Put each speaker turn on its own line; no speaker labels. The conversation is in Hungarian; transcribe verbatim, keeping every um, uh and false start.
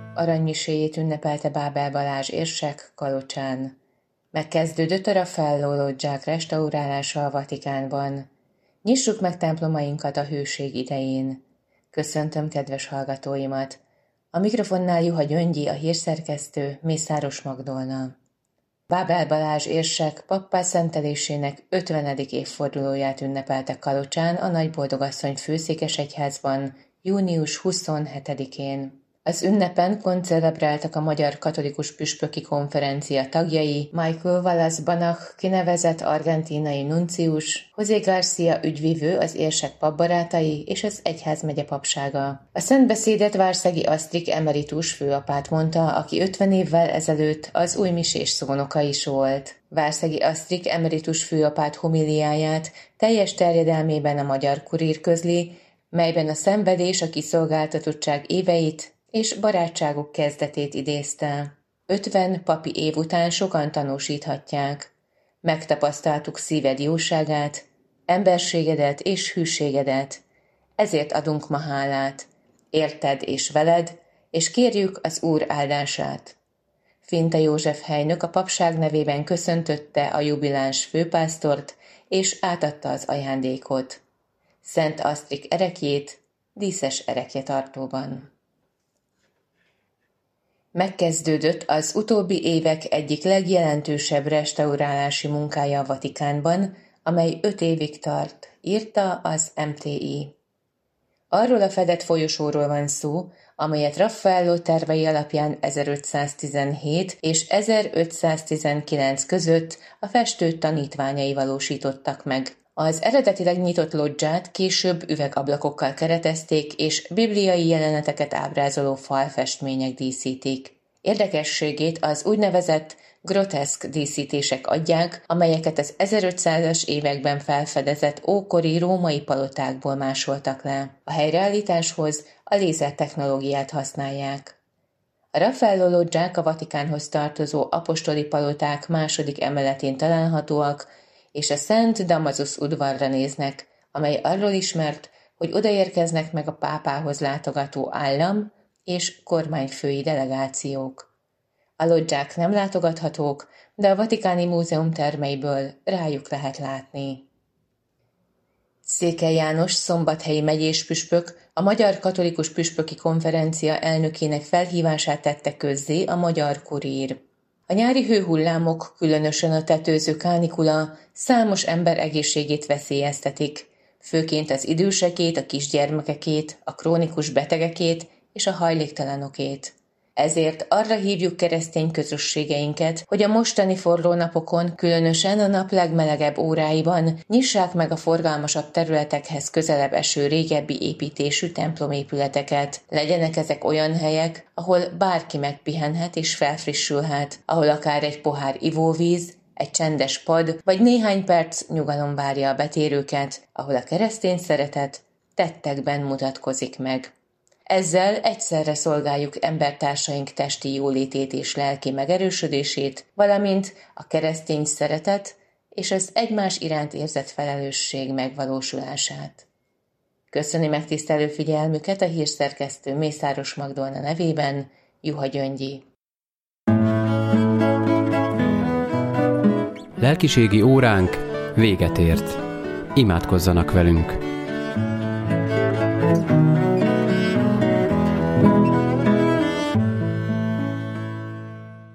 Aranymiséjét ünnepelte Bábel Balázs érsek Kalocsán. Megkezdődött a Raffaello loggiák restaurálása a Vatikánban. Nyissuk meg templomainkat a hőség idején. Köszöntöm kedves hallgatóimat! A mikrofonnál Juha Gyöngyi, a hírszerkesztő, Mészáros Magdolna. Bábel Balázs érsek pappá szentelésének ötvenedik évfordulóját ünnepelte Kalocsán a Nagyboldogasszony főszékesegyházban június huszonhetedikén. Az ünnepen koncelebráltak a Magyar Katolikus Püspöki Konferencia tagjai, Michael Wallace Banach kinevezett argentínai nuncius, José García ügyvivő, az érsek papbarátai és az egyházmegye papsága. A szentbeszédet Várszegi Asztrik emeritus főapát mondta, aki ötven évvel ezelőtt az újmisés szónoka is volt. Várszegi Asztrik emeritus főapát homiliáját teljes terjedelmében a Magyar Kurír közli, melyben a szenvedés, a kiszolgáltatottság éveit és barátságuk kezdetét idézte. Ötven papi év után sokan tanúsíthatják. Megtapasztaltuk szíved jóságát, emberségedet és hűségedet. Ezért adunk ma hálát. Érted és veled, és kérjük az Úr áldását. Finta József helynök a papság nevében köszöntötte a jubiláns főpásztort, és átadta az ajándékot. Szent Asztrik erekjét díszes erekjetartóban. Megkezdődött az utóbbi évek egyik legjelentősebb restaurálási munkája a Vatikánban, amely öt évig tart, írta az em té i. Arról a fedett folyosóról van szó, amelyet Raffaello tervei alapján ezerötszáztizenhét és ezerötszáztizenkilenc között a festő tanítványai valósítottak meg. Az eredetileg nyitott loggiát később üvegablakokkal keretezték, és bibliai jeleneteket ábrázoló falfestmények díszítik. Érdekességét az úgynevezett groteszk díszítések adják, amelyeket az ezerötszázas években felfedezett ókori római palotákból másoltak le. A helyreállításhoz a lézertechnológiát használják. A Raffaello loggiák a Vatikánhoz tartozó apostoli paloták második emeletén találhatóak, és a Szent Damasus udvarra néznek, amely arról ismert, hogy odaérkeznek meg a pápához látogató állam és kormányfői delegációk. A loggiák nem látogathatók, de a Vatikáni Múzeum termeiből rájuk lehet látni. Székely János szombathelyi megyéspüspök a Magyar Katolikus Püspöki Konferencia elnökének felhívását tette közzé a Magyar Kurír. A nyári hőhullámok, különösen a tetőző kánikula számos ember egészségét veszélyeztetik, főként az idősekét, a kisgyermekekét, a krónikus betegekét és a hajléktalanokét. Ezért arra hívjuk keresztény közösségeinket, hogy a mostani forró napokon, különösen a nap legmelegebb óráiban nyissák meg a forgalmasabb területekhez közelebb eső régebbi építésű templomépületeket. Legyenek ezek olyan helyek, ahol bárki megpihenhet és felfrissülhet, ahol akár egy pohár ivóvíz, egy csendes pad vagy néhány perc nyugalom várja a betérőket, ahol a keresztény szeretet tettekben mutatkozik meg. Ezzel egyszerre szolgáljuk embertársaink testi jólétét és lelki megerősödését, valamint a keresztény szeretet és az egymás iránt érzett felelősség megvalósulását. Köszöni megtisztelő figyelmüket a hírszerkesztő Mészáros Magdolna nevében, Juha Gyöngyi.
Lelkiségi óránk véget ért. Imádkozzanak velünk!